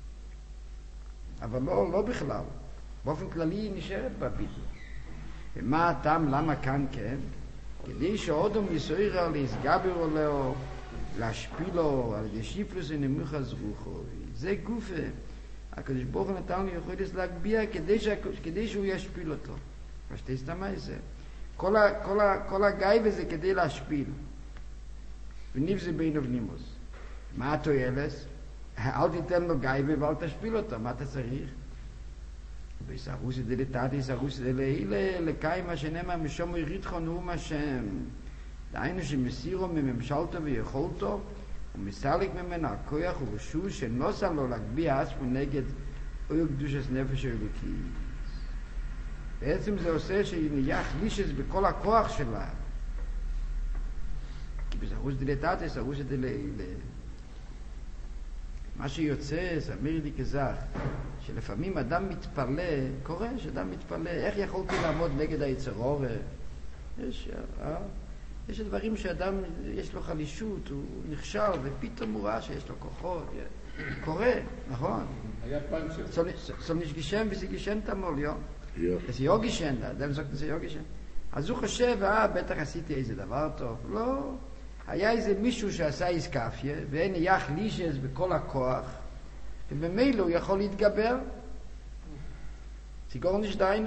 אבל לא, לא בכלל. באופן כללי היא נשארת בביטוי. ומה הטעם, למה כאן כן? כדי שאודום יסויר להסגבר עליו, להשפילו על ידי שיפלוס ונמוך הזרוחו. זה גופה. הקדוש ברוך הוא נתן לי יכולת להגביע כדי, שה... כדי שהוא ישפיל אותו. פשטי סתמה זה. כל, ה... כל, ה... כל הגאי וזה כדי להשפיל. וניב זה בין אבנימוס. מה התועלס? אל תיתן לו גאי ואל תשפיל אותו. מה אתה צריך? ויסערוסי דלתתי, יסערוסי דלהילה, לקיים מה שנאמר משום יריתכו נאום השם. דהיינו שמסירו מממשלתו ויכולתו, ומסלק ממנו הכוח ורשוס שנוסע לו להגביע עצמו נגד אור קדושת נפש אלוקי. בעצם זה עושה שנהיה חלישס בכל הכוח שלה. כי בזרוס דלתתי, זרוס דלהילה. מה שיוצא, זה אמיר לי כזך, שלפעמים אדם מתפלא, קורה שאדם מתפלא, איך יכולתי לעמוד נגד היצר אור? יש, אה? יש דברים שאדם, יש לו חלישות, הוא נכשל, ופתאום הוא ראה שיש לו כוחות. קורה, נכון? היה פאנצ'ר. סול נשגישם וסיגישן תמול, יו. זה יוגישן, אדם זוכת זה יוגישן. אז הוא חושב, אה, בטח עשיתי איזה דבר טוב. לא. היה איזה מישהו שעשה איסקפיה, ואין יח לישס בכל הכוח, ובמילא הוא יכול להתגבר. סיגור נשדיינה.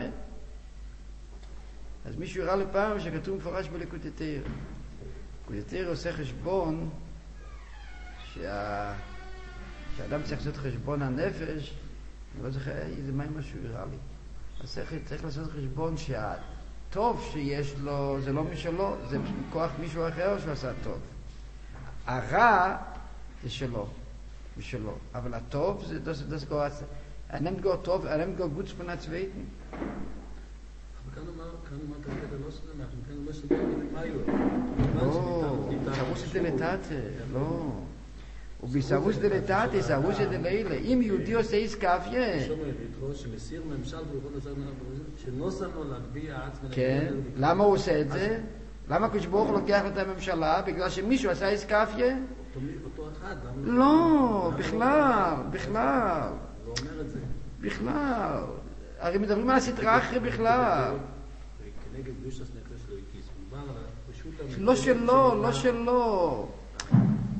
אז מישהו הראה לפעם שכתוב מפורש בליקוטי תורה. ליקוטי תורה עושה חשבון שה... שאדם צריך לעשות חשבון הנפש, אני לא זוכר איזה מה משהו הראה לי. אז צריך, צריך לעשות חשבון שהטוב שיש לו זה לא משלו, זה מכוח מישהו אחר שהוא עשה טוב. הרע זה שלו, משלו. אבל הטוב זה דוס, דוס גורץ. אני מגור טוב, אני מגור גוץ פונה צבאיתני. כאן אומר, כאן אומר את הקטע לא שלנו, אנחנו כאן אומר שזה מאיו. לא, סרוס דלתתה, לא. ובסרוס דלתתה, סרוס דלילה. אם יהודי עושה איסקפיה. שומר יתרו שמסיר ממשל ויכול לזר מנה ברזל, שנוסע לו להגביע עצמנו. כן, למה הוא עושה את זה? למה קדוש ברוך הוא לוקח את הממשלה? בגלל שמישהו עשה איסקפיה? אותו אחד. לא, בכלל, בכלל. הוא אומר את זה. בכלל. הרי מדברים על הסדרה אחרי בכלל. כנגד קדושת נפש אלוקי. לא שלו, לא שלו.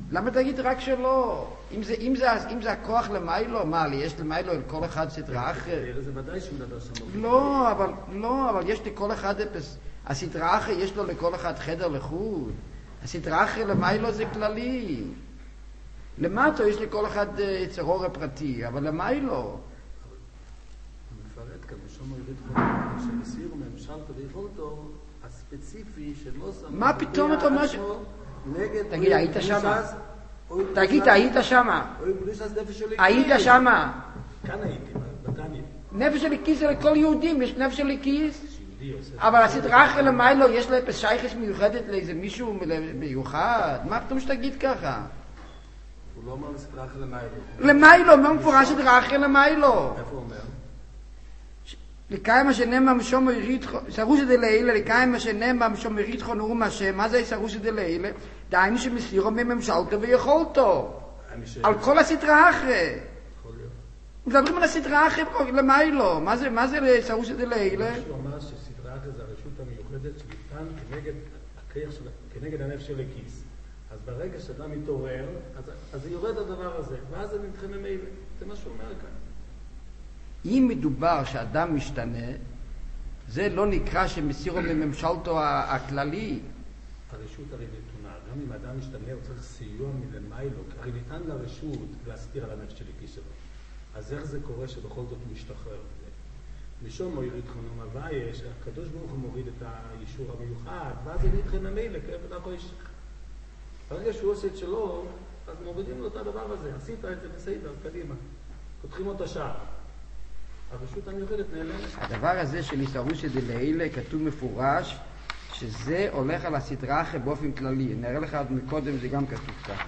למה תגיד רק שלא? אם זה, אם זה, אם זה הכוח למיילו, מה, לי יש למיילו לכל אחד סדרה אחרת? זה ודאי שהוא מדבר שם. לא, אבל, לא, אבל יש לכל אחד, הסדרה אחרת יש לו לכל אחד חדר לחוד. הסדרה אחרת למיילו זה כללי. למטו יש לכל אחד צרור הפרטי, אבל למיילו. הוא מפרט כאן, בשום מוריד חולה, שבסיור ממשלתו ויכולתו הספציפי שלא שם... מה פתאום אתה אומר ש... נגד... תגיד, היית שמה? תגיד, היית שמה? היית שמה? כאן הייתי, בדניה. נפש הליקיס זה לכל יהודים, יש נפש הליקיס. אבל הסדרה אחרי למיילו יש לה שייכות מיוחדת לאיזה מישהו מיוחד. מה פתאום שתגיד ככה? הוא לא אומר סדרה אחרי למיילו. למיילו, מה מפורש סדרה אחרי למיילו? איפה הוא אומר? לקיים השנם המשום יריתחו, סרוסי דלילה, לקיים השנם המשום יריתחו נאום השם, מה זה סרוסי דלילה? דיינו שמסירו מממשלתו ויכולתו. על כל הסדרה אחרי. מדברים על הסדרה אחרי למיילו, מה זה, מה זה סרוסי דלילה? הוא אמר שסדרה אחרי זה הרשות המיוחדת שניתן כנגד הכיח של, כנגד הנפש של הכיס. אז ברגע שאדם מתעורר, אז, אז יורד הדבר הזה, ואז זה נתחיל ממילא. זה מה שהוא אומר כאן. אם מדובר שאדם משתנה, זה לא נקרא שמסירו מממשלתו הכללי. הרשות הרי נתונה. גם אם אדם משתנה, הוא צריך סיוע מלמיילו. הרי ניתן לרשות להסתיר על הנפש של הכיס שלו. אז איך זה קורה שבכל זאת הוא משתחרר? משום מוריד חנום הוויה, שהקדוש ברוך הוא מוריד את האישור המיוחד, ואז זה נתחיל ממילא, כעבודה קודש. ברגע שהוא עושה את שלו, אז מורידים לו את הדבר הזה. עשית את זה בסדר, קדימה. פותחים אותה שער. הרשות המיוחדת נעלמת. הדבר הזה של איסרוסי דלילה כתוב מפורש שזה הולך על הסדרה אחרי באופן כללי. נראה לך עד מקודם זה גם כתוב ככה.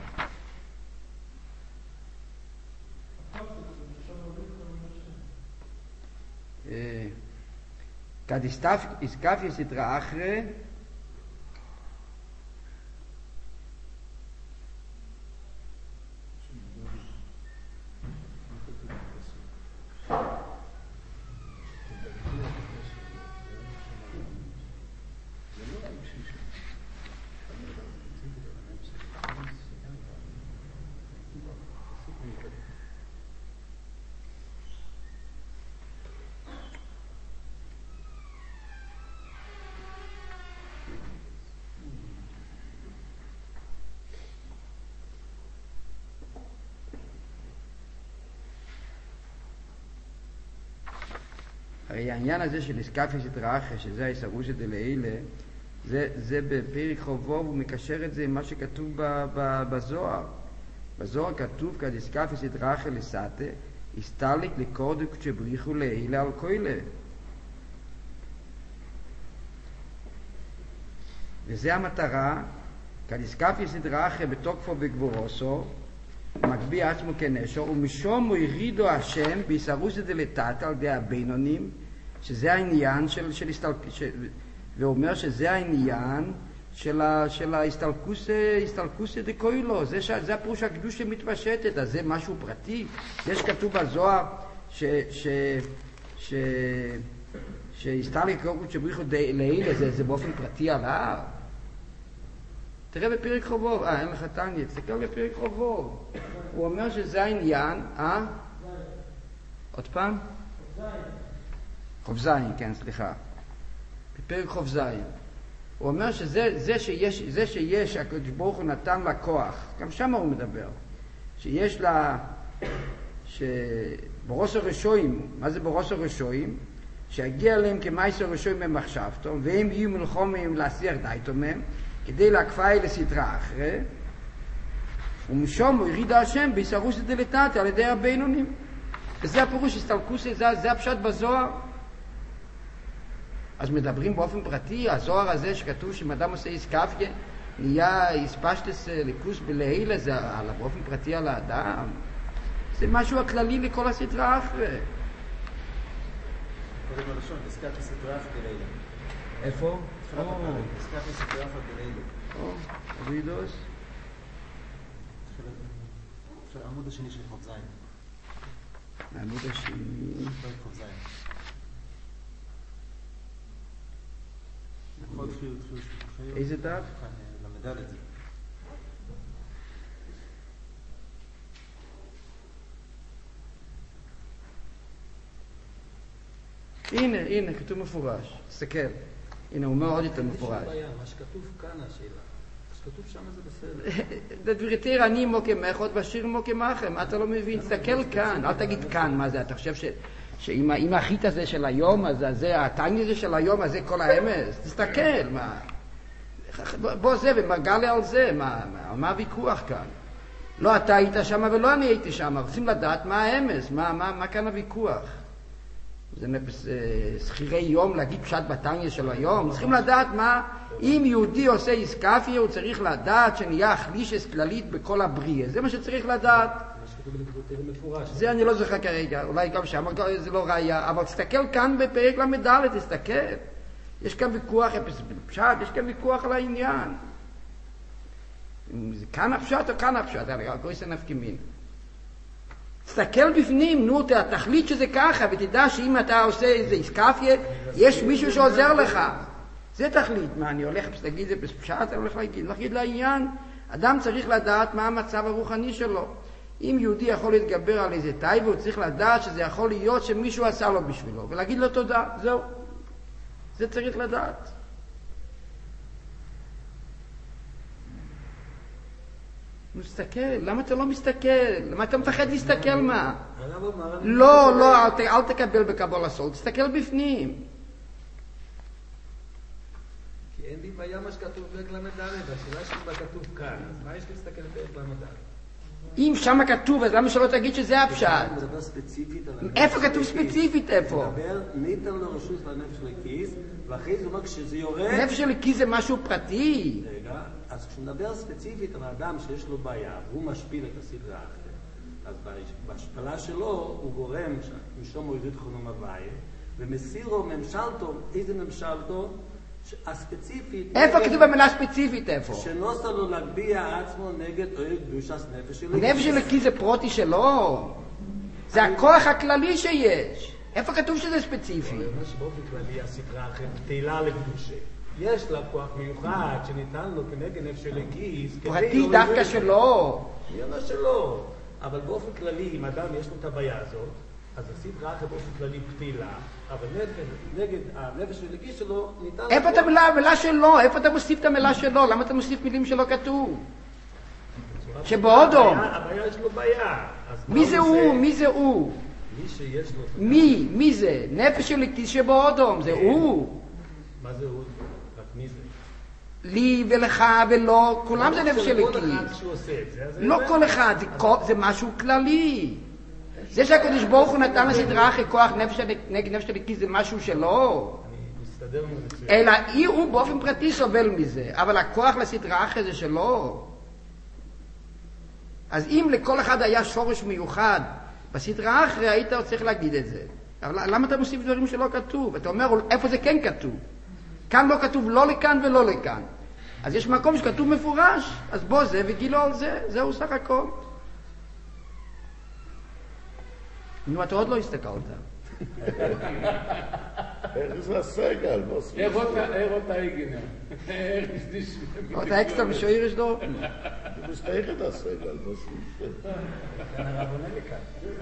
כד איסקפי סדרה אחרי הרי העניין הזה של איסקפי סדרה אחרי, שזה האיסרוסי דלילה, זה, זה בפרק חובוב, הוא מקשר את זה עם מה שכתוב ב, ב, בזוהר. בזוהר כתוב כד איסקפי סדרה אחרי לסאטה, הסתליק לקורדו כשבריחו לילה על כוילה. וזה המטרה, כד איסקפי סדרה אחרי בתוקפו בגבורוסו, מגביא עצמו כנשו, ומשום הוא ירידו השם ביסרוסי דלתת על די הבינונים, שזה העניין של, של הסתלקוס, ואומר שזה העניין של, ה, של ההסתלקוס דקוילו, זה, ש, זה הפירוש הקדוש שמתפשטת, אז זה משהו פרטי. יש כתוב בזוהר ש... ש, ש שהסתלק קורקות שבריחו לילה, זה, זה באופן פרטי על ההר. תראה בפרק חובוב, אה, אין לך תניה, תסתכל בפרק חובוב. הוא אומר שזה העניין, אה? עוד פעם? חוב זין, כן, סליחה. בפרק חוב זין. הוא אומר שזה זה שיש, זה שיש, הקדוש ברוך הוא נתן לה כוח, גם שם הוא מדבר, שיש לה, שבראש הרשועים, מה זה בראש הרשועים? שיגיע להם כמייס הרשועים במחשבתו, והם יהיו מלחומים להסיח דייתו מהם, כדי להקפאי לסדרה אחרי, ומשום הוא יריד השם ביסרוסי דלתת על ידי הבינונים. וזה הפירוש הסתלקוסי, זה, זה הפשט בזוהר. אז מדברים באופן פרטי, הזוהר הזה שכתוב שאם אדם עושה איסקפיה, נהיה איספשטס לקוס בלילה, זה על, באופן פרטי על האדם. זה משהו הכללי לכל הסדרה אחרי. קודם הראשון, איסקפיה סדרה אחרי בלילה. איפה? איסקפיה סדרה אחרי בלילה. או, אבידוס. העמוד השני של חוב זין. העמוד השני. חוב זין. איזה דף? למדל את זה. הנה, הנה, כתוב מפורש. תסתכל. הנה, הוא אומר עוד יותר מפורש. מה שכתוב כאן השאלה. מה שכתוב שם זה בסדר. דבריתי אני מוקמך עוד בשיר מוקמכם. אתה לא מבין, תסתכל כאן. אל תגיד כאן מה זה. אתה חושב ש... שאם החיט הזה של היום, אז זה, הטניה הזה של היום, אז זה כל האמס. תסתכל, מה... בוא זה, ומרגע לי על זה. מה, מה, מה הוויכוח כאן? לא אתה היית שם ולא אני הייתי שם. רוצים לדעת מה האמס, מה, מה, מה כאן הוויכוח. זה שכירי יום להגיד פשט בטניה של היום. צריכים לדעת מה, אם יהודי עושה איסקפיה, הוא צריך לדעת שנהיה החלישס כללית בכל הבריאה. זה מה שצריך לדעת. זה אני לא זוכר כרגע, אולי גם שם, זה לא ראייה, אבל תסתכל כאן בפרק למדלת, תסתכל. יש כאן ויכוח, פשט, יש כאן ויכוח על העניין. זה כאן הפשט או כאן הפשט, גויסא נפקא מינה. תסתכל בפנים, נו, תחליט שזה ככה, ותדע שאם אתה עושה איזה איסקפיה, יש מישהו שעוזר לך. זה תחליט. מה, אני הולך, תגיד, זה פשט, אני הולך להגיד, להגיד לעניין. אדם צריך לדעת מה המצב הרוחני שלו. אם יהודי יכול להתגבר על איזה טייבה, הוא צריך לדעת שזה יכול להיות שמישהו עשה לו בשבילו, ולהגיד לו תודה, זהו. זה צריך לדעת. מסתכל, למה אתה לא מסתכל? למה אתה מפחד להסתכל מה? לא, לא, אל תקבל בקבול הסול, תסתכל בפנים. כי אין לי בעיה מה שכתוב בפרק למד, השאלה שבה כתוב כאן, אז מה יש להסתכל בפרק למד? אם שם כתוב, אז למה שלא תגיד שזה הפשט? מדבר ספציפית על הנפש. איפה כתוב ספציפית, איפה? מדבר, ניתן לו רשות לנפש לכיס, ואחרי זה אומר כשזה יורד... נפש לכיס זה משהו פרטי. רגע, אז כשהוא מדבר ספציפית על האדם שיש לו בעיה, והוא משפיל את הסדרה אחרת, אז בהשפלה שלו הוא גורם משום מוריד חונום הבית, ומסירו ממשלתו, איזה ממשלתו? הספציפית... איפה כתוב במילה ספציפית, איפה? שנוסה לו להגביע עצמו נגד אוהב קדושת נפש של לכיס. נפש של לכיס זה פרוטי שלו. זה הכוח הכללי שיש. איפה כתוב שזה ספציפי? אני אומר שבאופן כללי הסדרה אחרת תהילה לקדושה. יש לה כוח מיוחד שניתן לו כנגד נפש של לכיס. פרטי דווקא שלו. אני אומר שלא. אבל באופן כללי, אם אדם יש לו את הבעיה הזאת, אז הסדרה אחרת באופן כללי פתילה, אבל נגד הנפש של לכיס שלו ניתן... איפה את המילה שלו? איפה אתה מוסיף את המילה שלו? למה אתה מוסיף מילים שלא כתוב? שבאודום. הבעיה יש לו בעיה. מי זה הוא? מי זה הוא? מי שיש לו... מי? מי זה? נפש של לכיס שבאודום. זה הוא. מה זה הוא? רק מי זה? לי ולך ולא, כולם זה נפש של לכיס. לא כל אחד, זה משהו כללי. זה שהקדוש ברוך הוא נתן לסדרה אחרי כוח נגד נפש של לכיס זה משהו שלו. אלא הוא באופן פרטי סובל מזה, אבל הכוח לסדרה אחרי זה שלו. אז אם לכל אחד היה שורש מיוחד בסדרה אחרי, היית צריך להגיד את זה. אבל למה אתה מוסיף דברים שלא כתוב? אתה אומר, איפה זה כן כתוב? כאן לא כתוב לא לכאן ולא לכאן. אז יש מקום שכתוב מפורש, אז בוא זה וגילו על זה, זהו סך הכל. נו, אתה עוד לא הסתכלת. איך זה הסגל? איך אותה היגנר? איך נשדיש? אתה אקסטר משויר יש לו? Du bist echt das Segel, was ist das? כאן הרב עונה לכאן.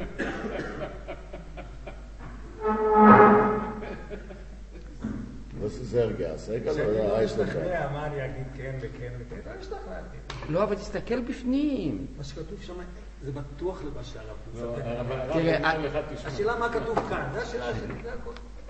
Was ist Sergei? Segel oder Eisler? מה אני אגיד כן וכן וכן? לא השתכנעתי. לא, אבל תסתכל בפנים. מה שכתוב שם זה בטוח למה שהרב מצטט. אבל הרב תראה, אומר לך תשמע. השאלה מה כתוב כאן, זה השאלה שלי, זה הכל.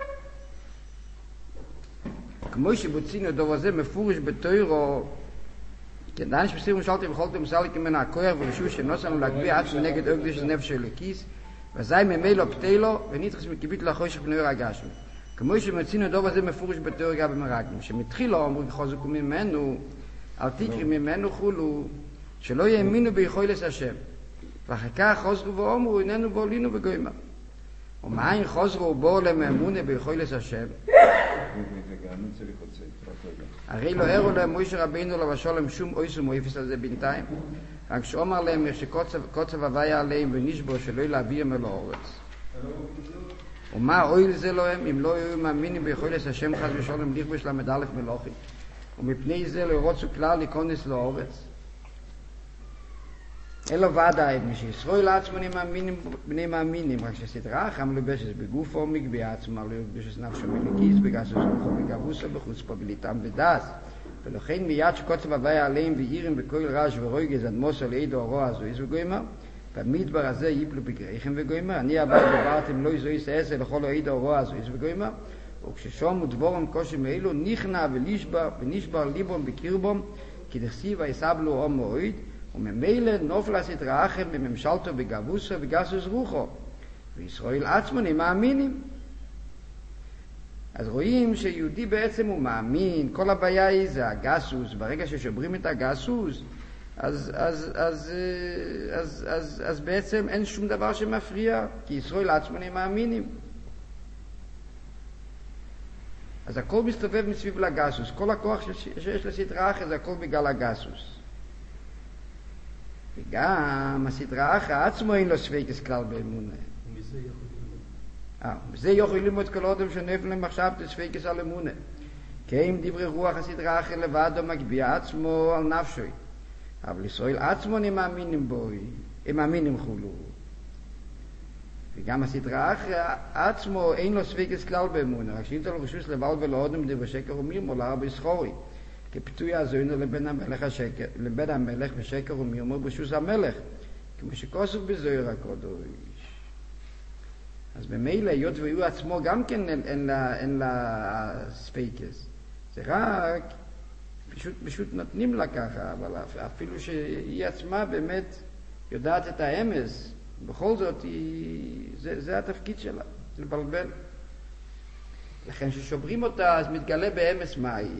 כמו שבוצינו דוב הזה מפורש בתוירו, כדאי שפסירים שאלתי וחולתם מסליק ממנה הכוח ורשו שנוסנו להגביע עצמו נגד אוגדש של נפש של לכיס, וזי ממילו פתילו ונתחס מקיבית לחושך פנויר הגשנו. כמו שמוצינו דוב הזה מפורש בתוירו גם במרגלים, שמתחילו אומרים חוזקו ממנו, אל תקרי ממנו חולו, שלא יאמינו ביכולת השם. ואחר כך חוזרו ואומרו, איננו בולינו בגוימה. ומאין חוזרו ובואו למאמונה ביכולת השם? הרי לא הראו להם מוישה רבינו לא בשולם שום אויסו מויפס על זה בינתיים. רק שאומר להם שקוצב הוויה עליהם ונשבו שלא להביאם אל האורץ. ומה אוי לזה לא הם אם לא היו מאמינים ביכולת השם חס ושולם לכבוש למד א' מלוכי. ומפני זה לא רוצו כלל להיכנס לאורץ. אלו ודאי, שישראל עצמו בני מאמינים, רק שסדרה אחם לבשס בגוף עומק בעצמו, לא יבשס נפשו מלגיס, בגסוס רוחו בגבוסו, בחוצפו בליטם ודס. ולכן מיד שקוצב הוויה עליהם ואירים בכל רעש ורויגז עד מוסו לידו הרוע זויס וגוימר, במדבר הזה ייפלו בגריכם וגוימר, אני הבא דברתם לא יזויס עשר לכל לידו הרוע זויס וגוימר, וכששום ודבורם קושי מאלו נכנע ונשבר, ונשבר ליבום בקרבום, כי דכסיב היסבלו עום מועיד, וממילא נופל הסדרה אחר בממשלתו בגבוסו וגסוס רוחו, וישראל עצמו מאמינים. אז רואים שיהודי בעצם הוא מאמין, כל הבעיה היא זה הגסוס, ברגע ששוברים את הגסוס, אז, אז, אז, אז, אז, אז בעצם אין שום דבר שמפריע, כי ישראל עצמו מאמינים. אז הכל מסתובב מסביב לגסוס, כל הכוח שיש לסדרה אחר זה הכל בגלל הגסוס. וגם הסדרה אחר עצמו אין לו ספקס כלל באמונה. ומזה יכול ללמוד. אה, וזה יכול ללמוד כל אדם שנפל להם עכשיו תספקס על אמונה. כי אם דברי רוח הסדרה אחר לבדו מגביע עצמו על נפשוי. אבל ישראל עצמו הם מאמינים בו, הם מאמינים חולו. וגם הסדרה אחר עצמו אין לו ספקס כלל באמונה, רק שאין לו רשוס לבל ולאודם דברי שקר ומירמו להרבה סחורי. כפיתוי הזוינו לבן המלך השקר, לבן המלך בשקר ומירמו בשוס המלך, כמו שכוסף בזויר הקודש. אז במילא, היות והוא עצמו גם כן אין, אין לה, אין לה ספקס. זה רק, פשוט, פשוט נותנים לה ככה, אבל אפילו שהיא עצמה באמת יודעת את האמס, בכל זאת היא, זה, זה התפקיד שלה, לבלבל. לכן ששוברים אותה, אז מתגלה באמס מה היא.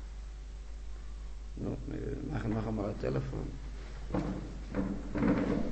נו, מה אמר הטלפון?